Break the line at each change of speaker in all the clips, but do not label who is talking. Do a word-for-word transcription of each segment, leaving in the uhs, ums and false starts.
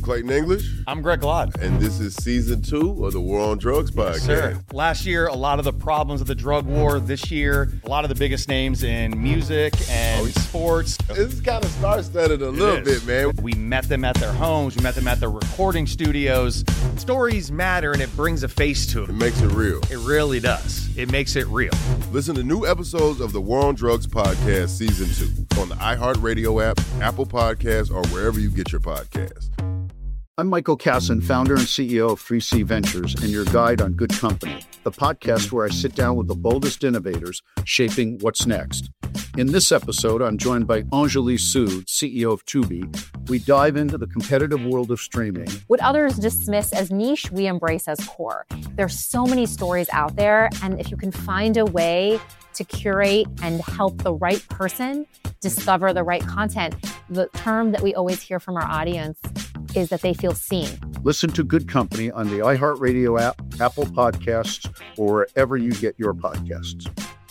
Clayton English.
I'm Greg Glott.
And this is season two of the War on Drugs podcast.
Yes, sir. Last year, a lot of the problems of the drug war. This year, a lot of the biggest names in music and oh, sports.
It's kind of star-studded a little bit, man.
We met them at their homes. We met them at their recording studios. Stories matter, and it brings a face to it.
It makes it real.
It really does. It makes it real.
Listen to new episodes of the War on Drugs podcast season two on the iHeartRadio app, Apple Podcasts, or wherever you get your podcasts.
I'm Michael Kasson, founder and C E O of three C Ventures, and your guide on Good Company, the podcast where I sit down with the boldest innovators shaping what's next. In this episode, I'm joined by Anjali Sood, C E O of Tubi. We dive into the competitive world of streaming.
What others dismiss as niche, we embrace as core. There's so many stories out there, and if you can find a way to curate and help the right person discover the right content, the term that we always hear from our audience is that they feel seen.
Listen to Good Company on the iHeartRadio app, Apple Podcasts, or wherever you get your podcasts.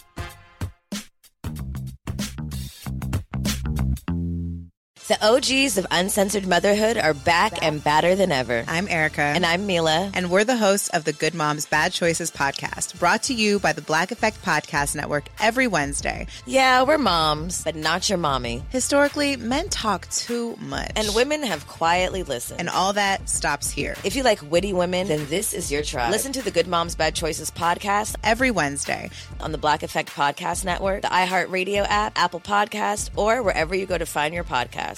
The O Gs of Uncensored Motherhood are back and badder than ever.
I'm Erica.
And I'm Mila.
And we're the hosts of the Good Moms, Bad Choices podcast, brought to you by the Black Effect Podcast Network every Wednesday.
Yeah, we're moms, but not your mommy.
Historically, men talk too much.
And women have quietly listened.
And all that stops here.
If you like witty women, then this is your tribe. Listen to the Good Moms, Bad Choices podcast
every Wednesday
on the Black Effect Podcast Network, the iHeartRadio app, Apple Podcasts, or wherever you go to find your podcast.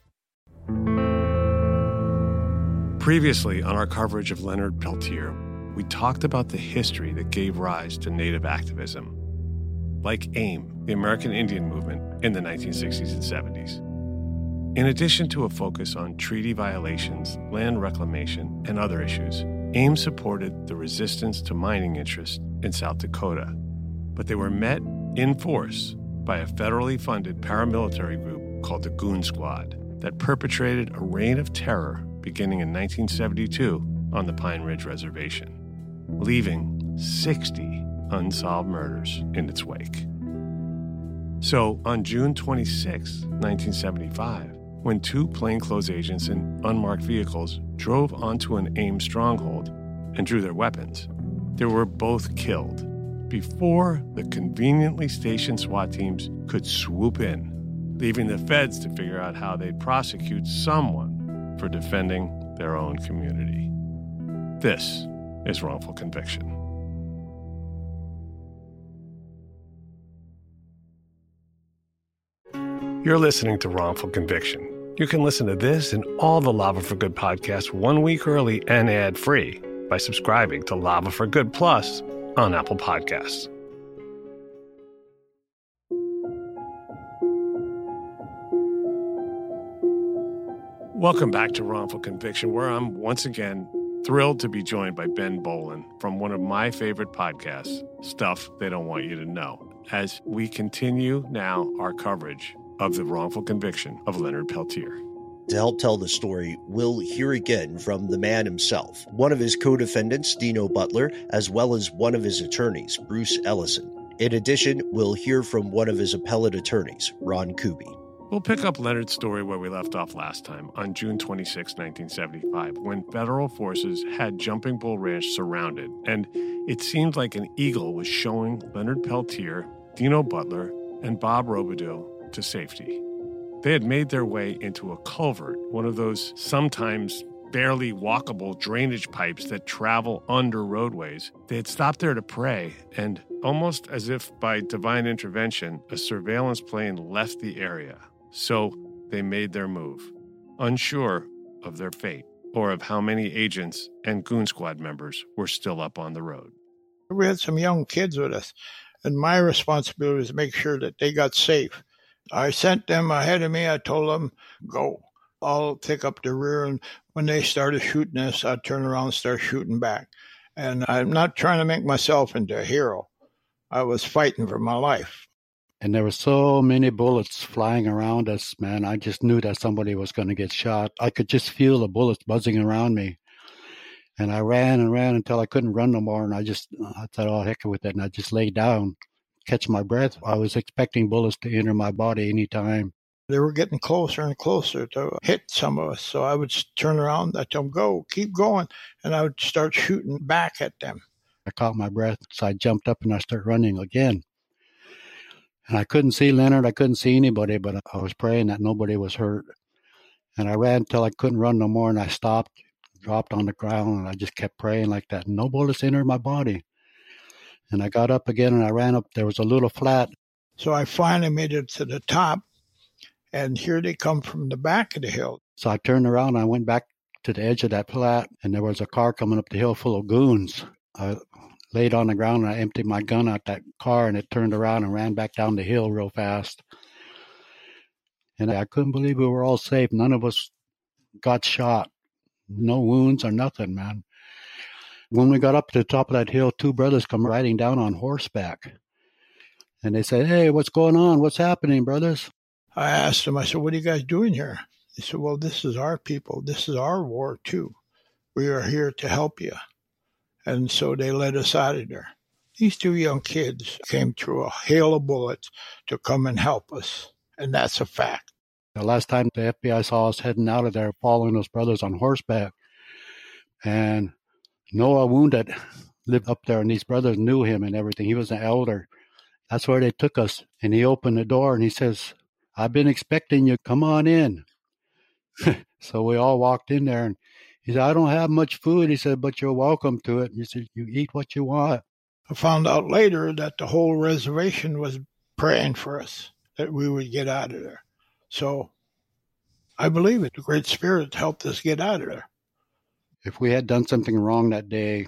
Previously on our coverage of Leonard Peltier, we talked about the history that gave rise to Native activism, like AIM, the American Indian Movement, in the nineteen sixties and seventies. In addition to a focus on treaty violations, land reclamation, and other issues, AIM supported the resistance to mining interests in South Dakota, but they were met in force by a federally funded paramilitary group called the Goon Squad that perpetrated a reign of terror beginning in nineteen seventy-two on the Pine Ridge Reservation, leaving sixty unsolved murders in its wake. So on June twenty-sixth, nineteen seventy-five, when two plainclothes agents in unmarked vehicles drove onto an AIM stronghold and drew their weapons, they were both killed before the conveniently stationed SWAT teams could swoop in, leaving the feds to figure out how they'd prosecute someone for defending their own community. This is wrongful conviction. You're listening to Wrongful Conviction. You can listen to this and all the Lava for Good podcasts one week early and ad-free by subscribing to Lava for Good Plus on Apple Podcasts. Welcome back to Wrongful Conviction, where I'm once again thrilled to be joined by Ben Bowlin from one of my favorite podcasts, Stuff They Don't Want You to Know, as we continue now our coverage of the wrongful conviction of Leonard Peltier.
To help tell the story, we'll hear again from the man himself, one of his co-defendants, Dino Butler, as well as one of his attorneys, Bruce Ellison. In addition, we'll hear from one of his appellate attorneys, Ron Kuby.
We'll pick up Leonard's story where we left off last time, on June twenty-sixth, nineteen seventy-five, when federal forces had Jumping Bull Ranch surrounded, and it seemed like an eagle was showing Leonard Peltier, Dino Butler, and Bob Robideau to safety. They had made their way into a culvert, one of those sometimes barely walkable drainage pipes that travel under roadways. They had stopped there to pray, and almost as if by divine intervention, a surveillance plane left the area. So they made their move, unsure of their fate or of how many agents and Goon Squad members were still up on the road.
We had some young kids with us, and my responsibility was to make sure that they got safe. I sent them ahead of me. I told them, go. I'll pick up the rear, and when they started shooting us, I'd turn around and start shooting back. And I'm not trying to make myself into a hero. I was fighting for my life.
And there were so many bullets flying around us, man. I just knew that somebody was going to get shot. I could just feel the bullets buzzing around me. And I ran and ran until I couldn't run no more. And I just, I thought, oh, heck with it. And I just laid down, catch my breath. I was expecting bullets to enter my body anytime.
They were getting closer and closer to hit some of us. So I would turn around, I'd tell them, go, keep going. And I would start shooting back at them.
I caught my breath, so I jumped up and I started running again. And I couldn't see Leonard, I couldn't see anybody, but I was praying that nobody was hurt. And I ran until I couldn't run no more, and I stopped, dropped on the ground, and I just kept praying like that. No bullets entered my body. And I got up again, and I ran up. There was a little flat.
So I finally made it to the top, and here they come from the back of the hill.
So I turned around, and I went back to the edge of that flat, and there was a car coming up the hill full of goons. I laid on the ground, and I emptied my gun out that car, and it turned around and ran back down the hill real fast. And I couldn't believe we were all safe. None of us got shot. No wounds or nothing, man. When we got up to the top of that hill, two brothers come riding down on horseback. And they said, hey, what's going on? What's happening, brothers?
I asked them, I said, what are you guys doing here? They said, well, this is our people. This is our war, too. We are here to help you. And so they let us out of there. These two young kids came through a hail of bullets to come and help us. And that's a fact.
The last time the F B I saw us heading out of there, following those brothers on horseback, and Noah Wounded lived up there, and these brothers knew him and everything. He was an elder. That's where they took us, and he opened the door, and he says, I've been expecting you. Come on in. So we all walked in there, and he said, I don't have much food. He said, but you're welcome to it. He said, you eat what you want.
I found out later that the whole reservation was praying for us, that we would get out of there. So I believe it. The Great Spirit helped us get out of there.
If we had done something wrong that day,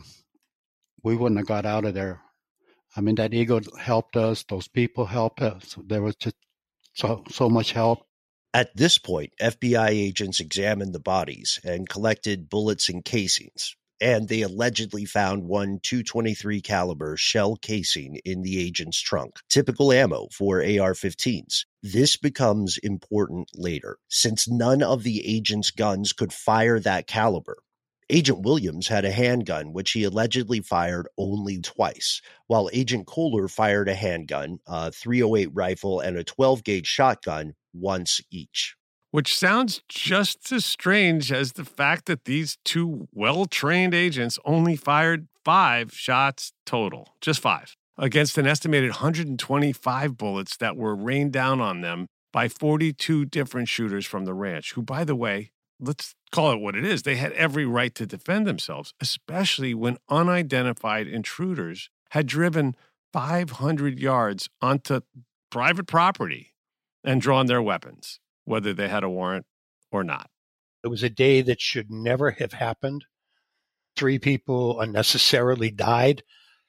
we wouldn't have got out of there. I mean, that eagle helped us. Those people helped us. There was just so, so much help.
At this point, F B I agents examined the bodies and collected bullets and casings, and they allegedly found one two twenty-three caliber shell casing in the agent's trunk, typical ammo for A R fifteens. This becomes important later, since none of the agent's guns could fire that caliber. Agent Williams had a handgun, which he allegedly fired only twice, while Agent Kohler fired a handgun, a three oh eight rifle, and a twelve gauge shotgun once each.
Which sounds just as strange as the fact that these two well-trained agents only fired five shots total, just five, against an estimated one hundred twenty-five bullets that were rained down on them by forty-two different shooters from the ranch, who, by the way, let's call it what it is. They had every right to defend themselves, especially when unidentified intruders had driven five hundred yards onto private property and drawn their weapons, whether they had a warrant or not.
It was a day that should never have happened. Three people unnecessarily died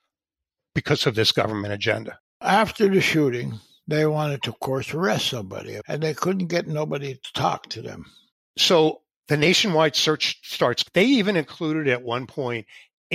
because of this government agenda.
After the shooting, they wanted to, of course, arrest somebody, and they couldn't get nobody to talk to them.
So the nationwide search starts. They even included at one point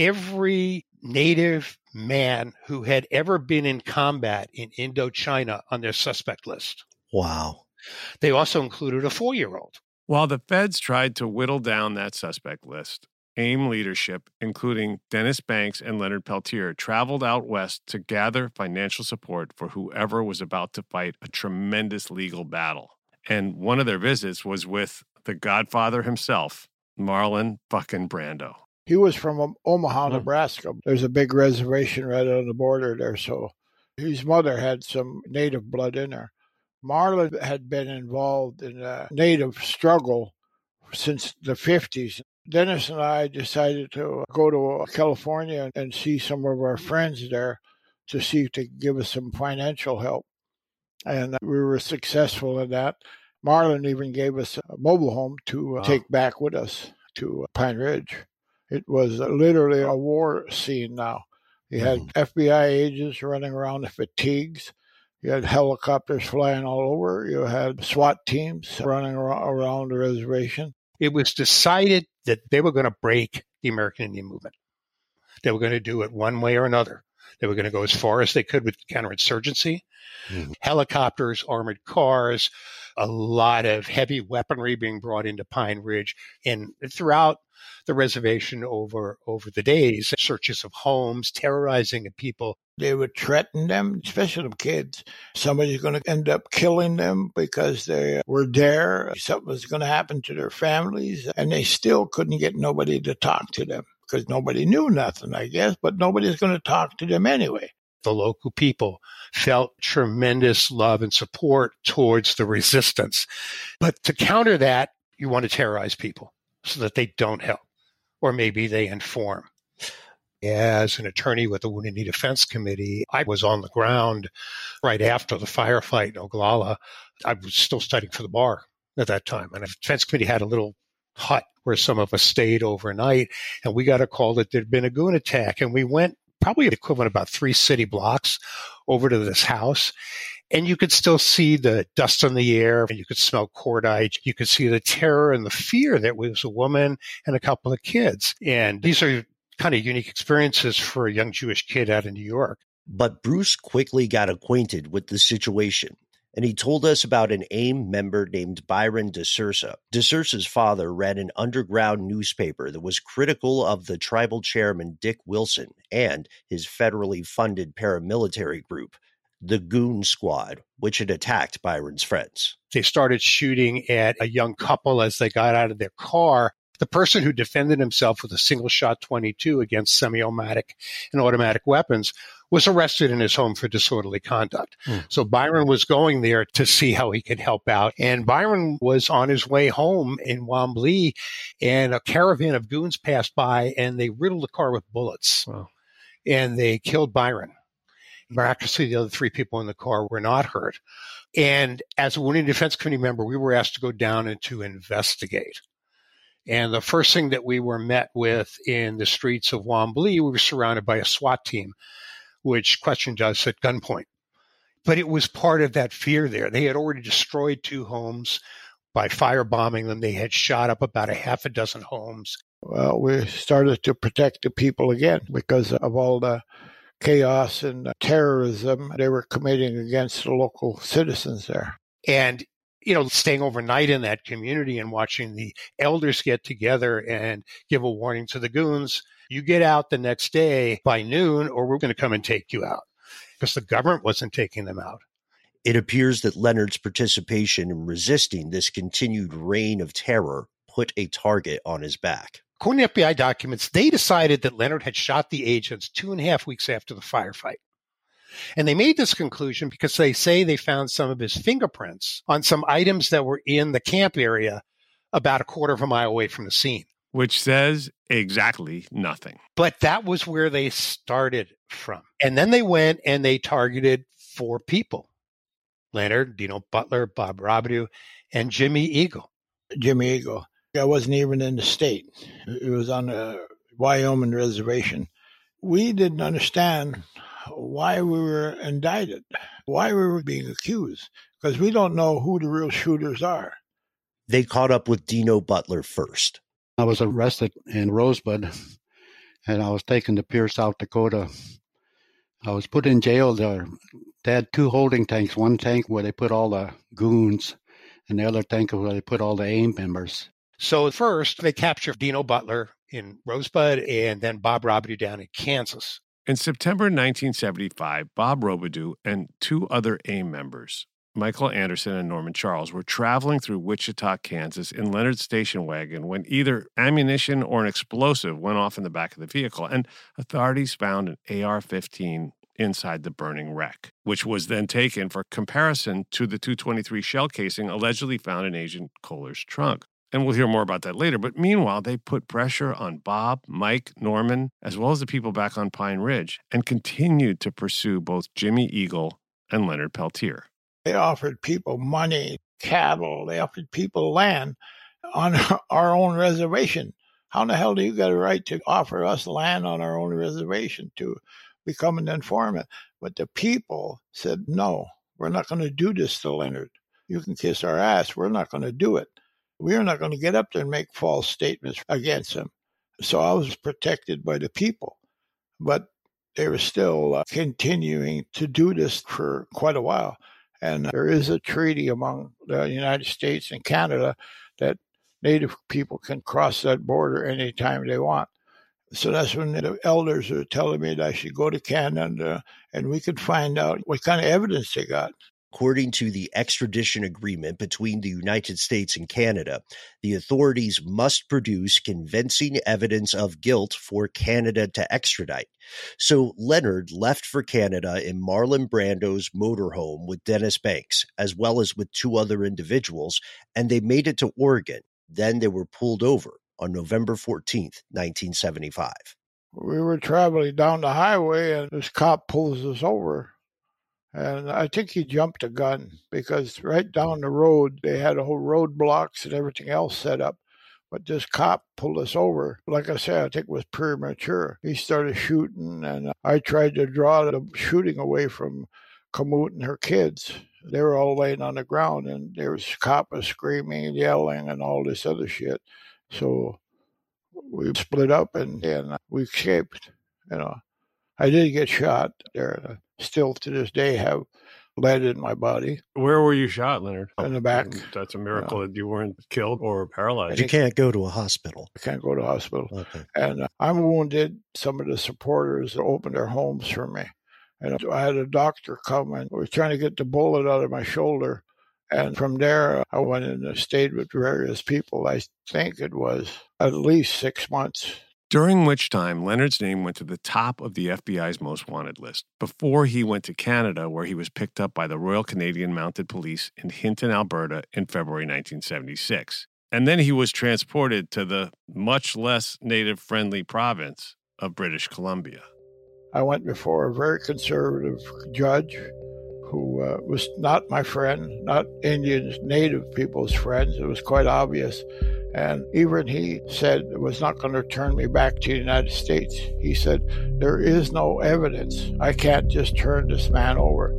every Native man who had ever been in combat in Indochina on their suspect list.
Wow.
They also included a four-year-old.
While the feds tried to whittle down that suspect list, AIM leadership, including Dennis Banks and Leonard Peltier, traveled out west to gather financial support for whoever was about to fight a tremendous legal battle. And one of their visits was with the Godfather himself, Marlon fucking Brando.
He was from Omaha, Nebraska. There's a big reservation right on the border there, so his mother had some Native blood in her. Marlon had been involved in a Native struggle since the fifties. Dennis and I decided to go to California and see some of our friends there to see if they could give us some financial help. And we were successful in that. Marlon even gave us a mobile home to wow. take back with us to Pine Ridge. It was literally a war scene now. You had mm. F B I agents running around in fatigues. You had helicopters flying all over. You had SWAT teams running around the reservation.
It was decided that they were going to break the American Indian movement. They were going to do it one way or another. They were going to go as far as they could with counterinsurgency, mm-hmm. helicopters, armored cars, a lot of heavy weaponry being brought into Pine Ridge and throughout the reservation over, over the days, searches of homes, terrorizing of people.
They would threaten them, especially the kids. Somebody's going to end up killing them because they were there. Something was going to happen to their families, and they still couldn't get nobody to talk to them because nobody knew nothing, I guess, but nobody's going to talk to them anyway.
The local people felt tremendous love and support towards the resistance. But to counter that, you want to terrorize people so that they don't help, or maybe they inform. As an attorney with the Wounded Knee Defense Committee, I was on the ground right after the firefight in Oglala. I was still studying for the bar at that time. And the defense committee had a little hut where some of us stayed overnight. And we got a call that there'd been a goon attack. And we went probably the equivalent of about three city blocks over to this house. And you could still see the dust on the air, and you could smell cordite. You could see the terror and the fear that was a woman and a couple of kids. And these are kind of unique experiences for a young Jewish kid out in New York.
But Bruce quickly got acquainted with the situation, and he told us about an AIM member named Byron DeSursa. DeSursa's father ran an underground newspaper that was critical of the tribal chairman Dick Wilson and his federally funded paramilitary group, the Goon Squad, which had attacked Byron's friends.
They started shooting at a young couple as they got out of their car. The person who defended himself with a single-shot twenty-two against semi-automatic and automatic weapons was arrested in his home for disorderly conduct. Mm. So Byron was going there to see how he could help out. And Byron was on his way home in Wombly, and a caravan of goons passed by, and they riddled the car with bullets. Wow. And they killed Byron. Miraculously, the other three people in the car were not hurt. And as a Wounded Defense Committee member, we were asked to go down and to investigate. And the first thing that we were met with in the streets of Wombly, we were surrounded by a SWAT team, which questioned us at gunpoint. But it was part of that fear there. They had already destroyed two homes by firebombing them. They had shot up about a half a dozen homes.
Well, we started to protect the people again because of all the chaos and terrorism they were committing against the local citizens there.
And you know, staying overnight in that community and watching the elders get together and give a warning to the goons, you get out the next day by noon or we're going to come and take you out, because the government wasn't taking them out.
It appears that Leonard's participation in resisting this continued reign of terror put a target on his back.
According to F B I documents, they decided that Leonard had shot the agents two and a half weeks after the firefight. And they made this conclusion because they say they found some of his fingerprints on some items that were in the camp area about a quarter of a mile away from the scene.
Which says exactly nothing.
But that was where they started from. And then they went and they targeted four people: Leonard, Dino Butler, Bob Robidoux, and Jimmy Eagle.
Jimmy Eagle. I wasn't even in the state. It was on a Wyoming reservation. We didn't understand why we were indicted, why we were being accused, because we don't know who the real shooters are.
They caught up with Dino Butler first.
I was arrested in Rosebud, and I was taken to Pierce, South Dakota. I was put in jail there. They had two holding tanks, one tank where they put all the goons, and the other tank where they put all the AIM members.
So first, they captured Dino Butler in Rosebud and then Bob Robidoux down in Kansas.
In September nineteen seventy-five, Bob Robidoux and two other AIM members, Michael Anderson and Norman Charles, were traveling through Wichita, Kansas in Leonard's station wagon when either ammunition or an explosive went off in the back of the vehicle, and authorities found an A R fifteen inside the burning wreck, which was then taken for comparison to the two twenty-three shell casing allegedly found in Agent Kohler's trunk. And we'll hear more about that later. But meanwhile, they put pressure on Bob, Mike, Norman, as well as the people back on Pine Ridge, and continued to pursue both Jimmy Eagle and Leonard Peltier.
They offered people money, cattle. They offered people land on our own reservation. How the hell do you get a right to offer us land on our own reservation to become an informant? But the people said, no, we're not going to do this to Leonard. You can kiss our ass. We're not going to do it. We're not going to get up there and make false statements against him. So I was protected by the people. But they were still uh, continuing to do this for quite a while. And there is a treaty among the United States and Canada that Native people can cross that border anytime they want. So that's when the elders are telling me that I should go to Canada and we could find out what kind of evidence they got.
According to the extradition agreement between the United States and Canada, the authorities must produce convincing evidence of guilt for Canada to extradite. So Leonard left for Canada in Marlon Brando's motorhome with Dennis Banks, as well as with two other individuals, and they made it to Oregon. Then they were pulled over on November fourteenth, nineteen seventy-five.
We were traveling down the highway and this cop pulls us over. And I think he jumped a gun because right down the road, they had a whole roadblocks and everything else set up. But this cop pulled us over. Like I said, I think it was premature. He started shooting, and I tried to draw the shooting away from Kamut and her kids. They were all laying on the ground, and there was cop was screaming and yelling and all this other shit. So we split up, and, and we escaped. You know, I did get shot there. Still to this day have lead in my body.
Where were you shot, Leonard?
In the back.
That's a miracle yeah. that you weren't killed or paralyzed.
You can't go to a hospital.
I can't go to a hospital.
Okay.
And uh, I'm wounded. Some of the supporters opened their homes for me. And I had a doctor come and was trying to get the bullet out of my shoulder. And from there, I went and stayed with various people. I think it was at least six months.
During which time, Leonard's name went to the top of the F B I's most wanted list before he went to Canada, where he was picked up by the Royal Canadian Mounted Police in Hinton, Alberta in February nineteen seventy-six. And then he was transported to the much less native-friendly province of British Columbia.
I went before a very conservative judge who uh, was not my friend, not Indians, native people's friends. It was quite obvious. And even he said it was not going to turn me back to the United States. He said, there is no evidence. I can't just turn this man over.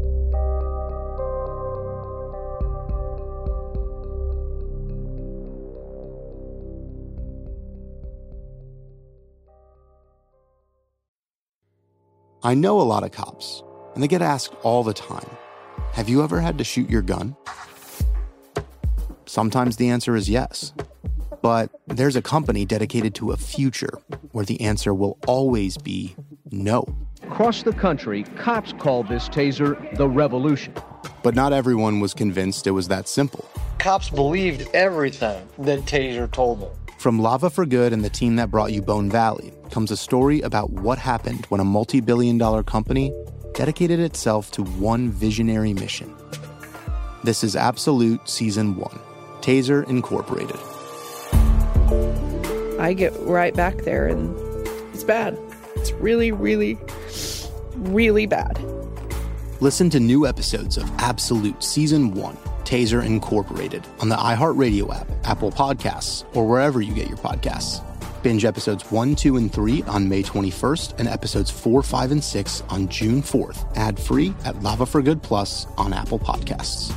I know a lot of cops, and they get asked all the time, have you ever had to shoot your gun? Sometimes the answer is yes. But there's a company dedicated to a future where the answer will always be no.
Across the country, cops call this taser the revolution.
But not everyone was convinced it was that simple.
Cops believed everything that Taser told them.
From Lava for Good and the team that brought you Bone Valley comes a story about what happened when a multi-billion dollar company dedicated itself to one visionary mission. This is Absolute Season one. Taser Incorporated.
I get right back there and it's bad. It's really, really, really bad.
Listen to new episodes of Absolute Season one, Taser Incorporated, on the iHeartRadio app, Apple Podcasts, or wherever you get your podcasts. Binge episodes one, two, and three on May twenty-first and episodes four, five, and six on June fourth, ad-free at Lava for Good Plus on Apple Podcasts.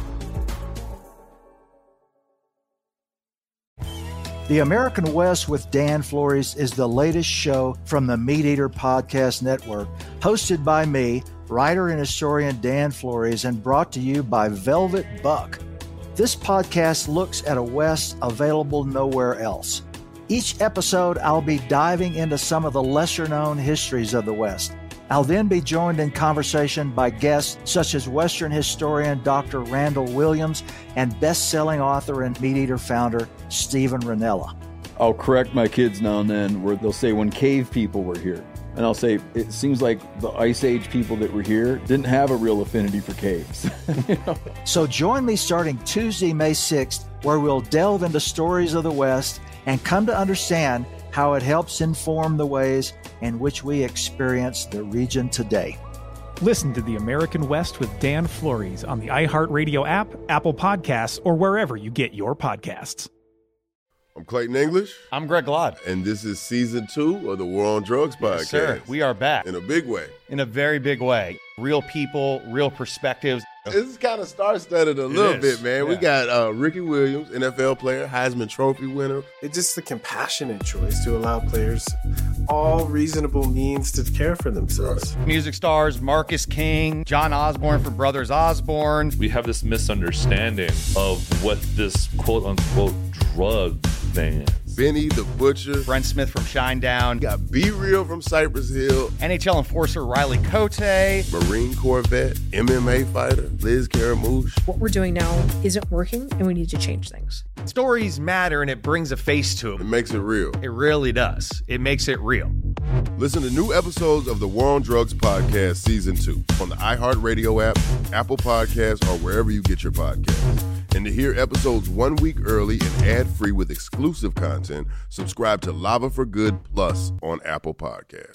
The American West with Dan Flores is the latest show from the Meat Eater Podcast Network, hosted by me, writer and historian Dan Flores, and brought to you by Velvet Buck. This podcast looks at a West available nowhere else. Each episode, I'll be diving into some of the lesser-known histories of the West. I'll then be joined in conversation by guests such as Western historian Doctor Randall Williams and best-selling author and Meat Eater founder Stephen Rinella.
I'll correct my kids now and then where they'll say when cave people were here. And I'll say, it seems like the Ice Age people that were here didn't have a real affinity for caves. You know?
So join me starting Tuesday, May sixth, where we'll delve into stories of the West and come to understand how it helps inform the ways in which we experience the region today.
Listen to The American West with Dan Flores on the iHeartRadio app, Apple Podcasts, or wherever you get your podcasts.
I'm Clayton English.
I'm Greg Lott.
And this is season two of the War on Drugs podcast.
Yes, sir. We are back.
In a big way.
In a very big way. Real people, real perspectives.
It's kind of star-studded a little
is,
bit, man.
yeah.
We got uh, Ricky Williams, N F L player, Heisman Trophy winner.
It's just the compassionate choice to allow players all reasonable means to care for themselves.
Music stars Marcus King, John Osborne from Brothers Osborne.
We have this misunderstanding of what this quote-unquote drug thing is.
Benny the Butcher.
Brent Smith from Shinedown.
You got B Real from Cypress Hill.
N H L enforcer Riley Cote.
Marine Corps vet, M M A fighter, Liz Caramouche.
What we're doing now isn't working, and we need to change things.
Stories matter, and it brings a face to
It
them.
makes it real.
It really does. It makes it real.
Listen to new episodes of the War on Drugs podcast season two on the iHeartRadio app, Apple Podcasts, or wherever you get your podcasts. And to hear episodes one week early and ad-free with exclusive content, subscribe to Lava for Good Plus on Apple Podcasts.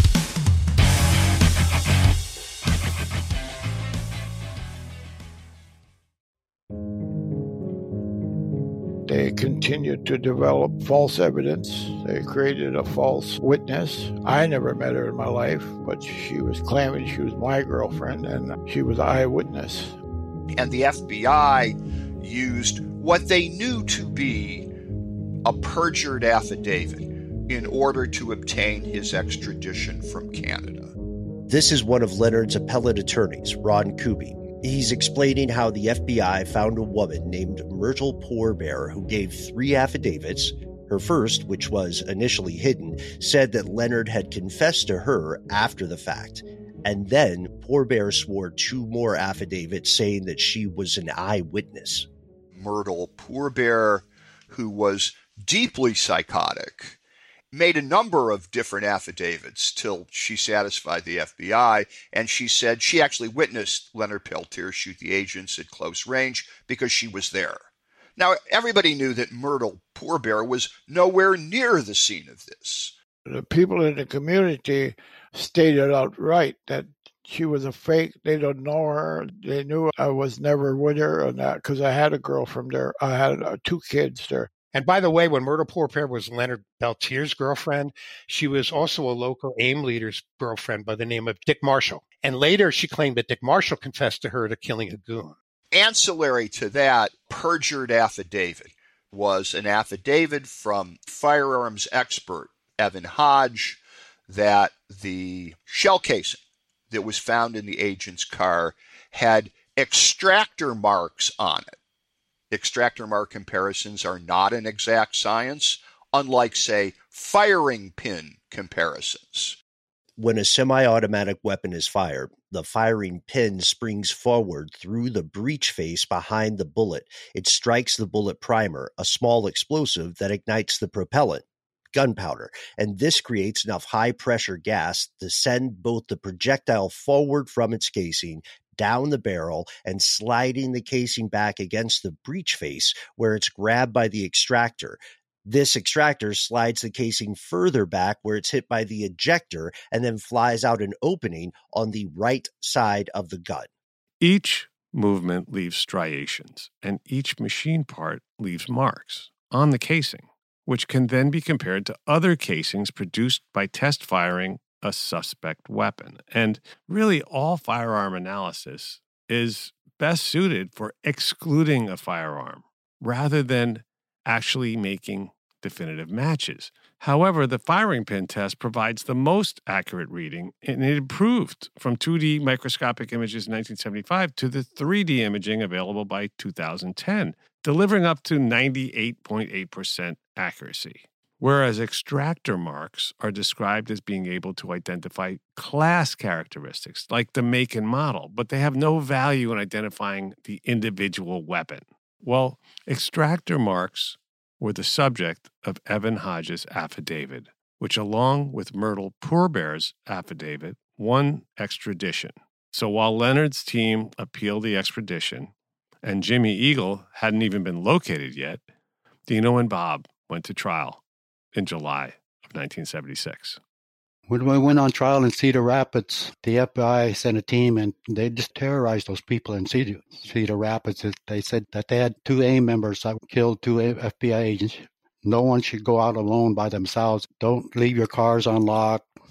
They continued to develop false evidence. They created a false witness. I never met her in my life, but she was claiming she was my girlfriend, and she was an eyewitness.
And the F B I used what they knew to be a perjured affidavit in order to obtain his extradition from Canada.
This is one of Leonard's appellate attorneys, Ron Kuby. He's explaining how the F B I found a woman named Myrtle Pourbaix who gave three affidavits. Her first, which was initially hidden, said that Leonard had confessed to her after the fact. And then Pourbaix swore two more affidavits saying that she was an eyewitness.
Myrtle Pourbaix, who was deeply psychotic, made a number of different affidavits till she satisfied the F B I, and she said she actually witnessed Leonard Peltier shoot the agents at close range because she was there. Now, everybody knew that Myrtle Pourbaix was nowhere near the scene of this.
The people in the community stated outright that she was a fake. They don't know her. They knew I was never with her, and that because I had a girl from there. I had uh, two kids there.
And by the way, when Myrtle Pourbaix was Leonard Peltier's girlfriend, she was also a local AIM leader's girlfriend by the name of Dick Marshall. And later she claimed that Dick Marshall confessed to her to killing a goon.
Ancillary to that perjured affidavit was an affidavit from firearms expert Evan Hodge that the shell casing that was found in the agent's car had extractor marks on it. Extractor mark comparisons are not an exact science, unlike, say, firing pin comparisons.
When a semi-automatic weapon is fired, the firing pin springs forward through the breech face behind the bullet. It strikes the bullet primer, a small explosive that ignites the propellant, gunpowder, and this creates enough high-pressure gas to send both the projectile forward from its casing, down the barrel, and sliding the casing back against the breech face where it's grabbed by the extractor. This extractor slides the casing further back where it's hit by the ejector and then flies out an opening on the right side of the gun.
Each movement leaves striations, and each machine part leaves marks on the casing, which can then be compared to other casings produced by test firing a suspect weapon. And really, all firearm analysis is best suited for excluding a firearm rather than actually making definitive matches. However, the firing pin test provides the most accurate reading, and it improved from two D microscopic images in nineteen seventy-five to the three D imaging available by two thousand ten, delivering up to ninety-eight point eight percent accuracy. Whereas extractor marks are described as being able to identify class characteristics like the make and model, but they have no value in identifying the individual weapon. Well, extractor marks were the subject of Evan Hodge's affidavit, which along with Myrtle Pourbaix's affidavit won extradition. So while Leonard's team appealed the extradition and Jimmy Eagle hadn't even been located yet, Dino and Bob went to trial in July of nineteen seventy-six.
When we went on trial in Cedar Rapids, the F B I sent a team and they just terrorized those people in Cedar, Cedar Rapids. They said that they had two AIM members that killed two F B I agents. No one should go out alone by themselves. Don't leave your cars unlocked.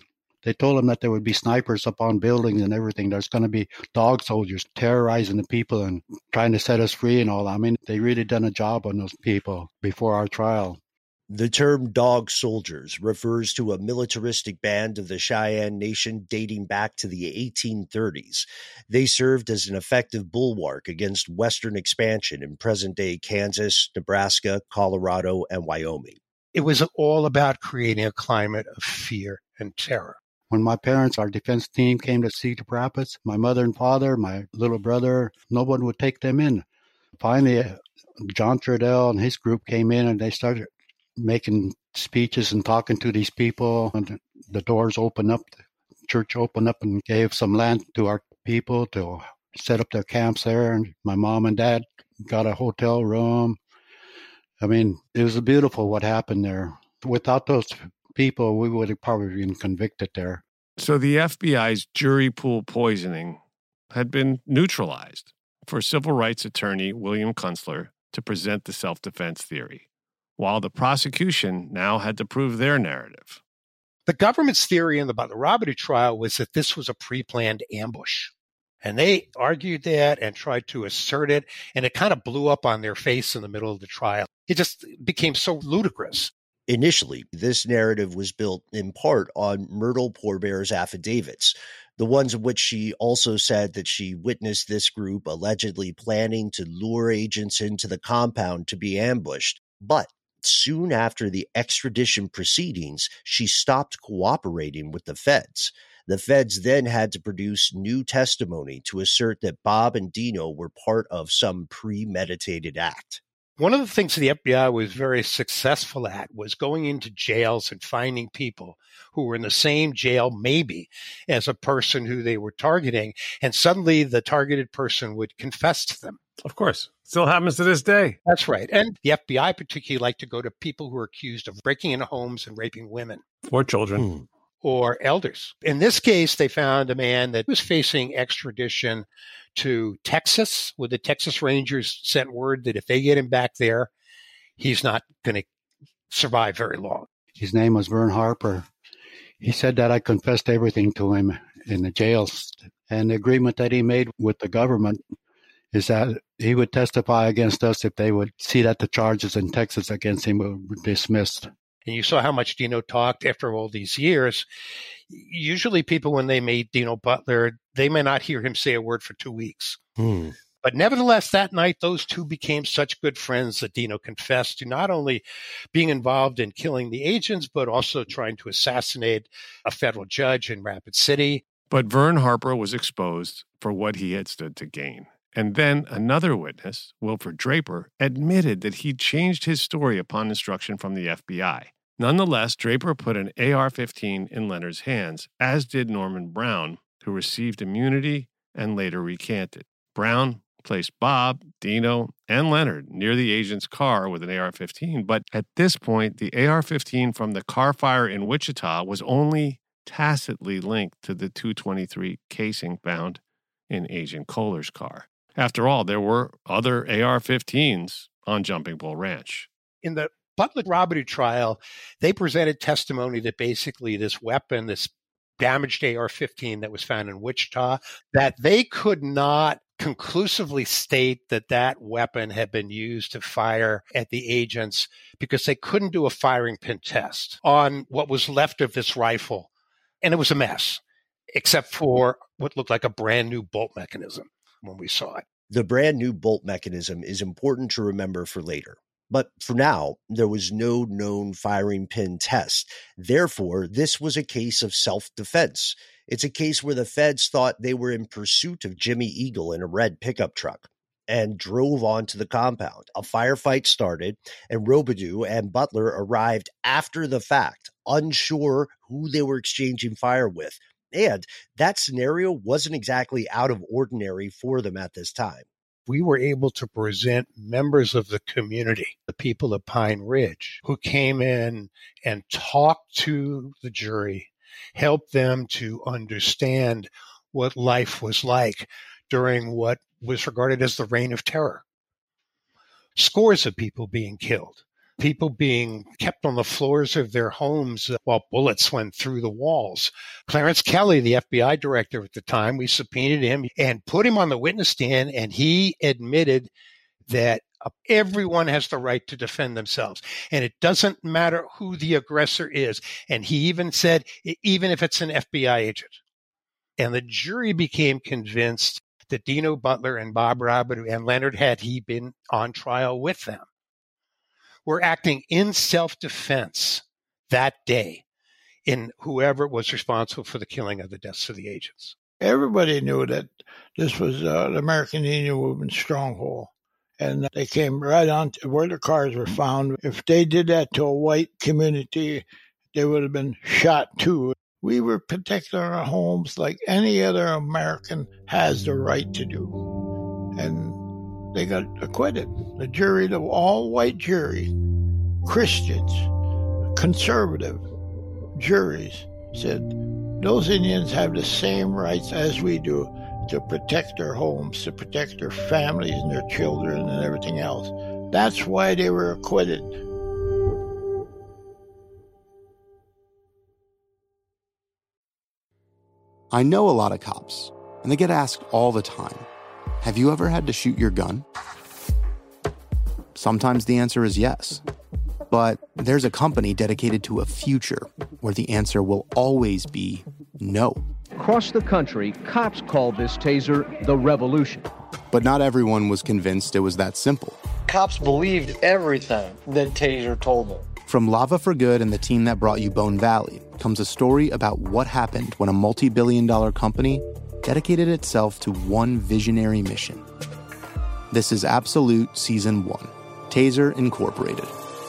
They told them that there would be snipers up on buildings and everything. There's going to be dog soldiers terrorizing the people and trying to set us free and all that. I mean, they really done a job on those people before our trial.
The term dog soldiers refers to a militaristic band of the Cheyenne Nation dating back to the eighteen thirties. They served as an effective bulwark against Western expansion in present-day Kansas, Nebraska, Colorado, and Wyoming.
It was all about creating a climate of fear and terror.
When my parents, our defense team, came to Cedar Rapids, my mother and father, my little brother, no one would take them in. Finally, John Trudell and his group came in and they started making speeches and talking to these people. And the doors opened up, the church opened up and gave some land to our people to set up their camps there. And my mom and dad got a hotel room. I mean, it was beautiful what happened there. Without those people, we would have probably been convicted there.
So the F B I's jury pool poisoning had been neutralized for civil rights attorney William Kunstler to present the self-defense theory, while the prosecution now had to prove their narrative.
The government's theory in the Butler Robity trial was that this was a pre-planned ambush. And they argued that and tried to assert it, and it kind of blew up on their face in the middle of the trial. It just became so ludicrous.
Initially, this narrative was built in part on Myrtle Pourbaix's affidavits, the ones in which she also said that she witnessed this group allegedly planning to lure agents into the compound to be ambushed. But soon after the extradition proceedings, she stopped cooperating with the feds. The feds then had to produce new testimony to assert that Bob and Dino were part of some premeditated act.
One of the things the F B I was very successful at was going into jails and finding people who were in the same jail, maybe, as a person who they were targeting, and suddenly the targeted person would confess to them.
Of course. Still happens to this day.
That's right. And the F B I particularly liked to go to people who were accused of breaking into homes and raping women.
Or children.
Hmm. Or elders. In this case, they found a man that was facing extradition to Texas, where the Texas Rangers sent word that if they get him back there, he's not going to survive very long.
His name was Vern Harper. He said that I confessed everything to him in the jails. And the agreement that he made with the government is that he would testify against us if they would see that the charges in Texas against him were dismissed.
And you saw how much Dino talked after all these years. Usually people, when they meet Dino Butler, they may not hear him say a word for two weeks.
Hmm.
But nevertheless, that night, those two became such good friends that Dino confessed to not only being involved in killing the agents, but also trying to assassinate a federal judge in Rapid City.
But Vern Harper was exposed for what he had stood to gain. And then another witness, Wilford Draper, admitted that he'd changed his story upon instruction from the F B I. Nonetheless, Draper put an A R fifteen in Leonard's hands, as did Norman Brown, who received immunity and later recanted. Brown placed Bob, Dino, and Leonard near the agent's car with an A R fifteen, but at this point, the A R fifteen from the car fire in Wichita was only tacitly linked to the two twenty-three casing found in Agent Kohler's car. After all, there were other A R fifteens on Jumping Bull Ranch.
In the Butler Robity trial, they presented testimony that basically this weapon, this damaged A R fifteen that was found in Wichita, that they could not conclusively state that that weapon had been used to fire at the agents because they couldn't do a firing pin test on what was left of this rifle. And it was a mess, except for what looked like a brand new bolt mechanism when we saw it.
The brand new bolt mechanism is important to remember for later. But for now, there was no known firing pin test. Therefore, this was a case of self-defense. It's a case where the feds thought they were in pursuit of Jimmy Eagle in a red pickup truck and drove onto the compound. A firefight started, and Robidoux and Butler arrived after the fact, unsure who they were exchanging fire with. And that scenario wasn't exactly out of ordinary for them at this time.
We were able to present members of the community, the people of Pine Ridge, who came in and talked to the jury, helped them to understand what life was like during what was regarded as the reign of terror. Scores of people being killed, people being kept on the floors of their homes while bullets went through the walls. Clarence Kelly, the F B I director at the time, we subpoenaed him and put him on the witness stand, and he admitted that everyone has the right to defend themselves, and it doesn't matter who the aggressor is. And he even said, even if it's an F B I agent. And the jury became convinced that Dino Butler and Bob Robert and Leonard, had he been on trial with them, were acting in self-defense that day in whoever was responsible for the killing of the deaths of the agents.
Everybody knew that this was uh, the American Indian Movement stronghold. And they came right on to where the cars were found. If they did that to a white community, they would have been shot too. We were protecting our homes like any other American has the right to do. And they got acquitted. The jury, the all-white jury, Christians, conservative juries, said those Indians have the same rights as we do to protect their homes, to protect their families and their children and everything else. That's why they were acquitted.
I know a lot of cops, and they get asked all the time, have you ever had to shoot your gun? Sometimes the answer is yes. But there's a company dedicated to a future where the answer will always be no.
Across the country, cops call this taser the revolution.
But not everyone was convinced it was that simple.
Cops believed everything that Taser told them.
From Lava for Good and the team that brought you Bone Valley comes a story about what happened when a multi-billion dollar company dedicated itself to one visionary mission. This is Absolute Season one, Taser Incorporated.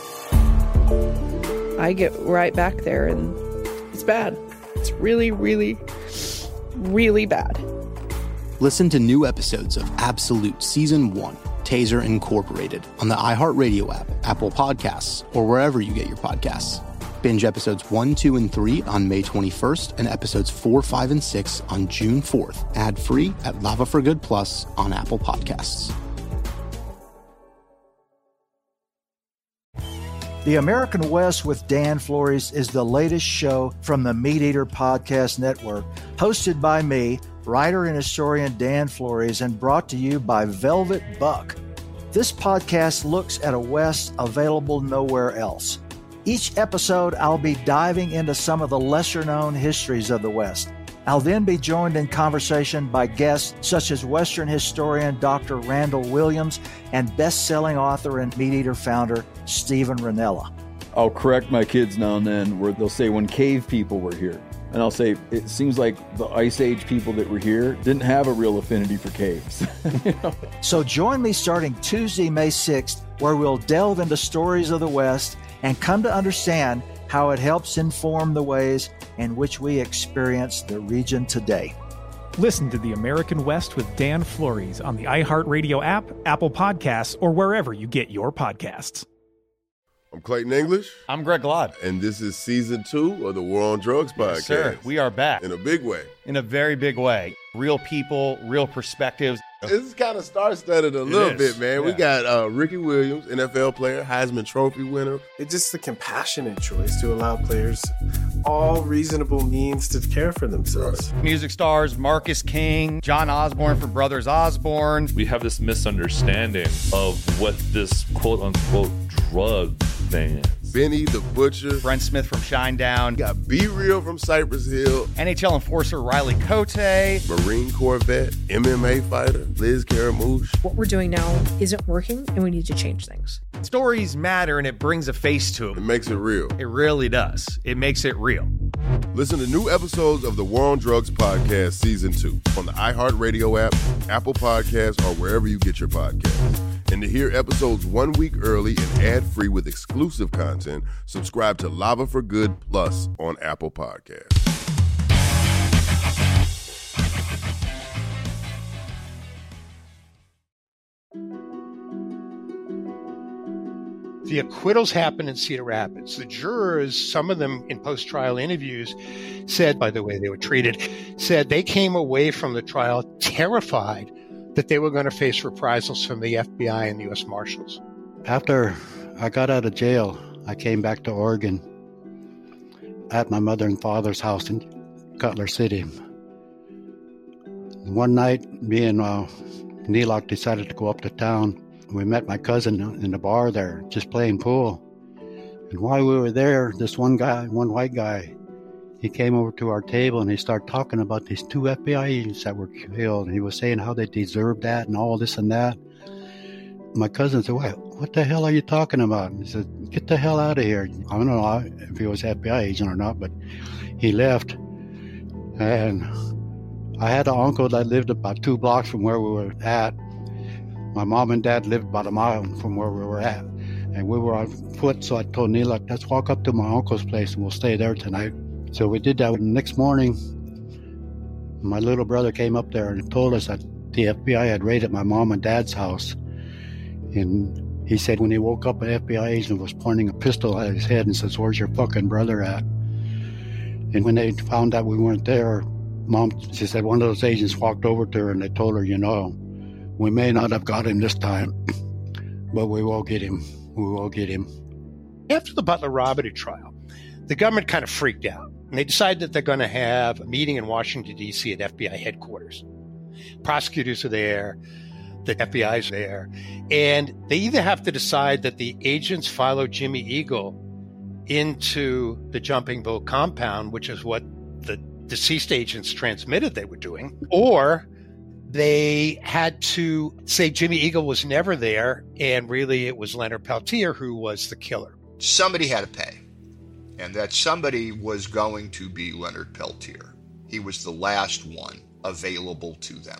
I get right back there and it's bad. It's really, really, really bad.
Listen to new episodes of Absolute Season one, Taser Incorporated on the iHeartRadio app, Apple Podcasts, or wherever you get your podcasts. Binge episodes one, two, and three on May twenty-first and episodes four, five, and six on June fourth, ad-free at Lava for Good Plus on Apple Podcasts.
The American West with Dan Flores is the latest show from the Meat Eater Podcast Network, hosted by me, writer and historian Dan Flores, and brought to you by Velvet Buck. This podcast looks at a West available nowhere else. Each episode, I'll be diving into some of the lesser-known histories of the West. I'll then be joined in conversation by guests such as Western historian Doctor Randall Williams and best-selling author and Meat Eater founder Steven Rinella.
I'll correct my kids now and then where they'll say when cave people were here. And I'll say, it seems like the Ice Age people that were here didn't have a real affinity for caves. You know?
So join me starting Tuesday, May sixth, where we'll delve into stories of the West and come to understand how it helps inform the ways in which we experience the region today.
Listen to The American West with Dan Flores on the iHeartRadio app, Apple Podcasts, or wherever you get your podcasts.
I'm Clayton English.
I'm Greg Lott.
And this is season two of the War on Drugs podcast.
Yes, sir. We are back.
In a big way.
In a very big way. Real people, real perspectives.
This is kind of star-studded a little bit, man. Yeah. We got uh, Ricky Williams, N F L player, Heisman Trophy winner.
It's just the compassionate choice to allow players all reasonable means to care for themselves.
Right. Music stars, Marcus King, John Osborne from Brothers Osborne.
We have this misunderstanding of what this quote-unquote drug thing is.
Benny the Butcher.
Brent Smith from Shinedown.
Got Be Real from Cypress Hill.
N H L enforcer Riley Cote.
Marine Corps vet, M M A fighter, Liz Caramouche.
What we're doing now isn't working, and we need to change things.
Stories matter, and it brings a face to them.
It makes it real.
It really does. It makes it real.
Listen to new episodes of the War on Drugs podcast season two on the iHeartRadio app, Apple Podcasts, or wherever you get your podcasts. And to hear episodes one week early and ad-free with exclusive content, subscribe to Lava for Good Plus on Apple Podcasts.
The acquittals happened in Cedar Rapids. The jurors, some of them in post-trial interviews, said, by the way they were treated, said they came away from the trial terrified that they were going to face reprisals from the F B I and the U S Marshals.
After I got out of jail, I came back to Oregon at my mother and father's house in Cutler City. One night, me and uh, Neelock decided to go up to town. We met my cousin in the bar there, just playing pool. And while we were there, this one guy, one white guy, he came over to our table and he started talking about these two F B I agents that were killed. And he was saying how they deserved that and all this and that. My cousin said, "What, what the hell are you talking about?" And he said, "Get the hell out of here." I don't know if he was an F B I agent or not, but he left. And I had an uncle that lived about two blocks from where we were at. My mom and dad lived about a mile from where we were at. And we were on foot, so I told Neil, let's walk up to my uncle's place and we'll stay there tonight. So we did that. The next morning, my little brother came up there and told us that the F B I had raided my mom and dad's house. And he said when he woke up, an F B I agent was pointing a pistol at his head and says, "Where's your fucking brother at?" And when they found out we weren't there, Mom, she said one of those agents walked over to her and they told her, "You know, we may not have got him this time, but we will get him. We will get him."
After the Butler robbery trial, the government kind of freaked out. And they decided that they're going to have a meeting in Washington, D C at F B I headquarters. Prosecutors are there. The F B I's there. And they either have to decide that the agents followed Jimmy Eagle into the Jumping Boat compound, which is what the deceased agents transmitted they were doing, or they had to say Jimmy Eagle was never there, and really it was Leonard Peltier who was the killer.
Somebody had to pay, and that somebody was going to be Leonard Peltier. He was the last one available to them.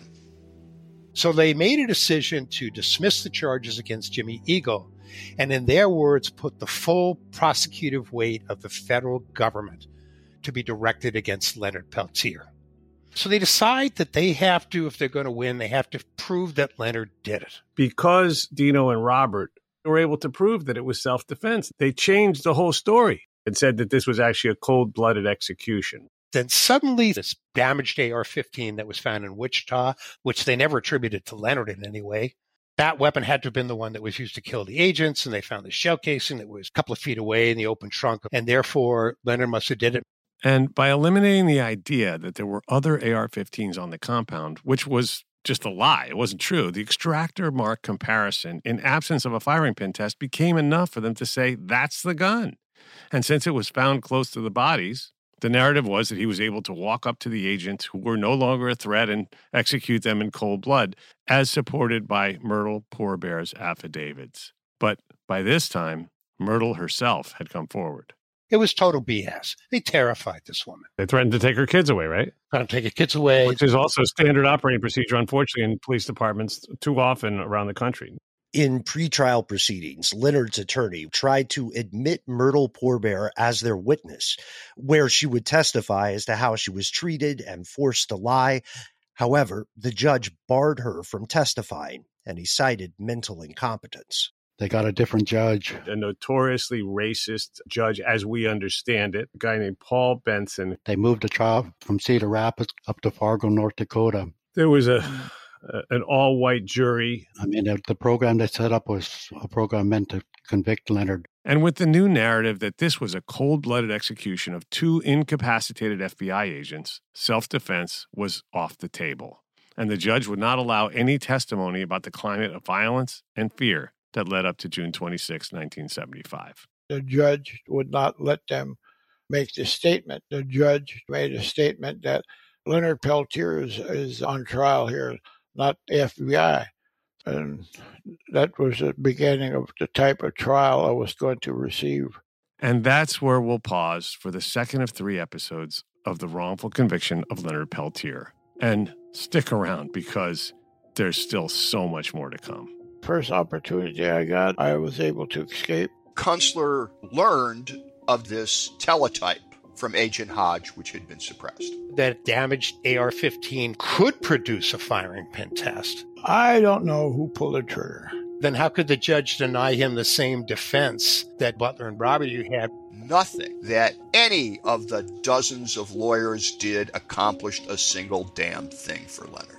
So they made a decision to dismiss the charges against Jimmy Eagle, and in their words, put the full prosecutive weight of the federal government to be directed against Leonard Peltier. So they decide that they have to, if they're going to win, they have to prove that Leonard did it.
Because Dino and Robert were able to prove that it was self-defense, they changed the whole story and said that this was actually a cold-blooded execution.
Then suddenly this damaged A R fifteen that was found in Wichita, which they never attributed to Leonard in any way, that weapon had to have been the one that was used to kill the agents, and they found the shell casing that was a couple of feet away in the open trunk, and therefore Leonard must have did it.
And by eliminating the idea that there were other A R fifteens on the compound, which was just a lie, it wasn't true, the extractor mark comparison, in absence of a firing pin test, became enough for them to say, that's the gun. And since it was found close to the bodies, the narrative was that he was able to walk up to the agents who were no longer a threat and execute them in cold blood, as supported by Myrtle Pourbaix's affidavits. But by this time, Myrtle herself had come forward.
It was total B S. They terrified this woman.
They threatened to take her kids away, right?
Trying to take her kids away.
Which is also standard operating procedure, unfortunately, in police departments too often around the country.
In pretrial proceedings, Leonard's attorney tried to admit Myrtle Pourbaix as their witness, where she would testify as to how she was treated and forced to lie. However, the judge barred her from testifying, and he cited mental incompetence.
They got a different judge.
A notoriously racist judge, as we understand it, a guy named Paul Benson.
They moved the trial from Cedar Rapids up to Fargo, North Dakota.
There was a... an all-white jury.
I mean, the program they set up was a program meant to convict Leonard.
And with the new narrative that this was a cold-blooded execution of two incapacitated F B I agents, self-defense was off the table. And the judge would not allow any testimony about the climate of violence and fear that led up to June twenty-sixth, nineteen seventy-five.
The judge would not let them make the statement. The judge made a statement that Leonard Peltier is, is on trial here, not the F B I. And that was the beginning of the type of trial I was going to receive.
And that's where we'll pause for the second of three episodes of the wrongful conviction of Leonard Peltier. And stick around because there's still so much more to come.
First opportunity I got, I was able to escape.
Kunstler learned of this teletype from Agent Hodge, which had been suppressed.
That damaged A R fifteen could produce a firing pin test.
I don't know who pulled the trigger.
Then how could the judge deny him the same defense that Butler and Robert had?
Nothing that any of the dozens of lawyers did accomplished a single damn thing for Leonard.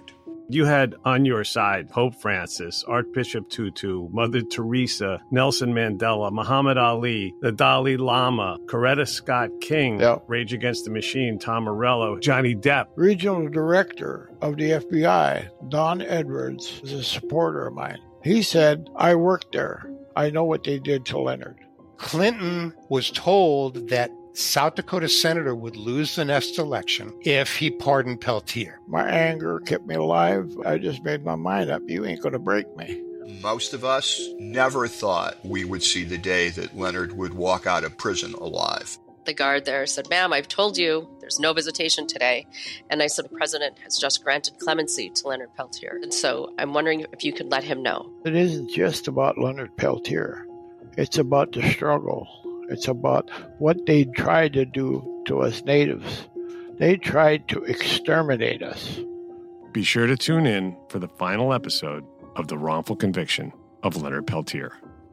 You had on your side Pope Francis, Archbishop Tutu, Mother Teresa, Nelson Mandela, Muhammad Ali, the Dalai Lama, Coretta Scott King,
Yep.
Rage Against the Machine, Tom Morello, Johnny Depp.
Regional Director of the F B I, Don Edwards, is a supporter of mine. He said, I worked there. I know what they did to Leonard.
Clinton was told that South Dakota senator would lose the next election if he pardoned Peltier.
My anger kept me alive. I just made my mind up. You ain't going to break me.
Most of us never thought we would see the day that Leonard would walk out of prison alive.
The guard there said, ma'am, I've told you there's no visitation today. And I said, the president has just granted clemency to Leonard Peltier. And so I'm wondering if you could let him know.
It isn't just about Leonard Peltier. It's about the struggle. It's about what they tried to do to us natives. They tried to exterminate us.
Be sure to tune in for the final episode of The Wrongful Conviction of Leonard Peltier.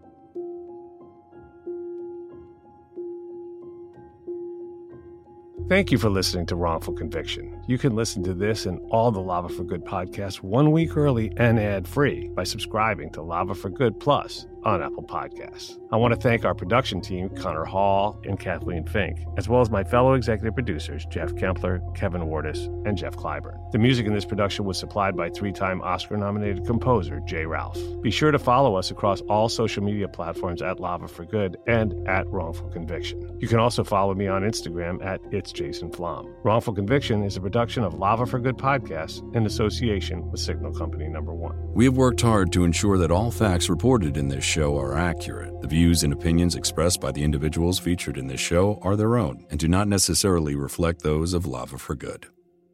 Thank you for listening to Wrongful Conviction. You can listen to this and all the Lava for Good podcasts one week early and ad-free by subscribing to Lava for Good Plus on Apple Podcasts. I want to thank our production team, Connor Hall and Kathleen Fink, as well as my fellow executive producers, Jeff Kempler, Kevin Wardis, and Jeff Clyburn. The music in this production was supplied by three-time Oscar-nominated composer Jay Ralph. Be sure to follow us across all social media platforms at Lava for Good and at Wrongful Conviction. You can also follow me on Instagram at It's Jason Flom. Wrongful Conviction is a production of Lava for Good Podcasts in association with Signal Company Number One.
We have worked hard to ensure that all facts reported in this show are accurate. The views and opinions expressed by the individuals featured in this show are their own and do not necessarily reflect those of Lava for Good.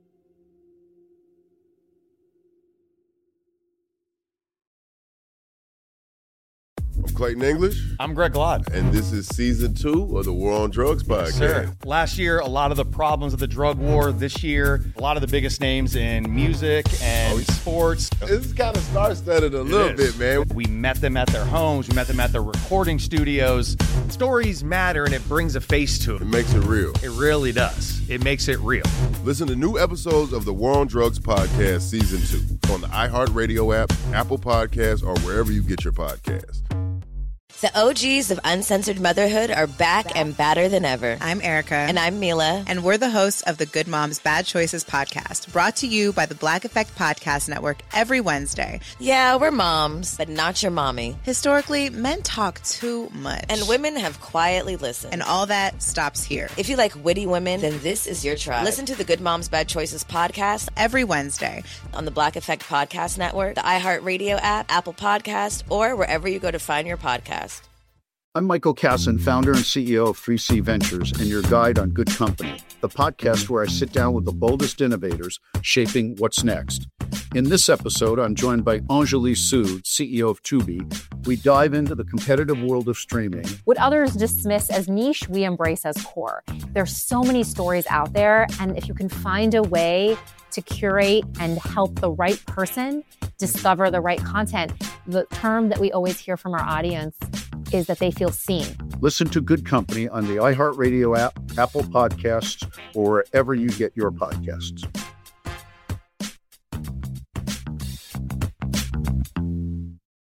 I'm Clayton English.
I'm Greg Glott.
And this is season two of the War on Drugs podcast.
Yes, sir. Last year, a lot of the problems of the drug war. This year, a lot of the biggest names in music and oh, sports.
This kind of star-studded a little bit, man.
We met them at their homes. We met them at their recording studios. Stories matter, and it brings a face to it.
It makes it real.
It really does. It makes it real.
Listen to new episodes of the War on Drugs podcast season two on the iHeartRadio app, Apple Podcasts, or wherever you get your podcasts.
The O Gs of Uncensored Motherhood are back and badder than ever.
I'm Erica.
And I'm Mila.
And we're the hosts of the Good Moms, Bad Choices podcast, brought to you by the Black Effect Podcast Network every Wednesday.
Yeah, we're moms, but not your mommy.
Historically, men talk too much.
And women have quietly listened.
And all that stops here.
If you like witty women, then this is your tribe. Listen to the Good Moms, Bad Choices podcast
every Wednesday
on the Black Effect Podcast Network, the iHeartRadio app, Apple Podcasts, or wherever you go to find your podcast.
I'm Michael Kasson, founder and C E O of three C Ventures, and your guide on Good Company, the podcast where I sit down with the boldest innovators shaping what's next. In this episode, I'm joined by Anjali Sood, C E O of Tubi. We dive into the competitive world of streaming.
What others dismiss as niche, we embrace as core. There's so many stories out there, and if you can find a way to curate and help the right person discover the right content, the term that we always hear from our audience is that they feel seen.
Listen to Good Company on the iHeartRadio app, Apple Podcasts, or wherever you get your podcasts.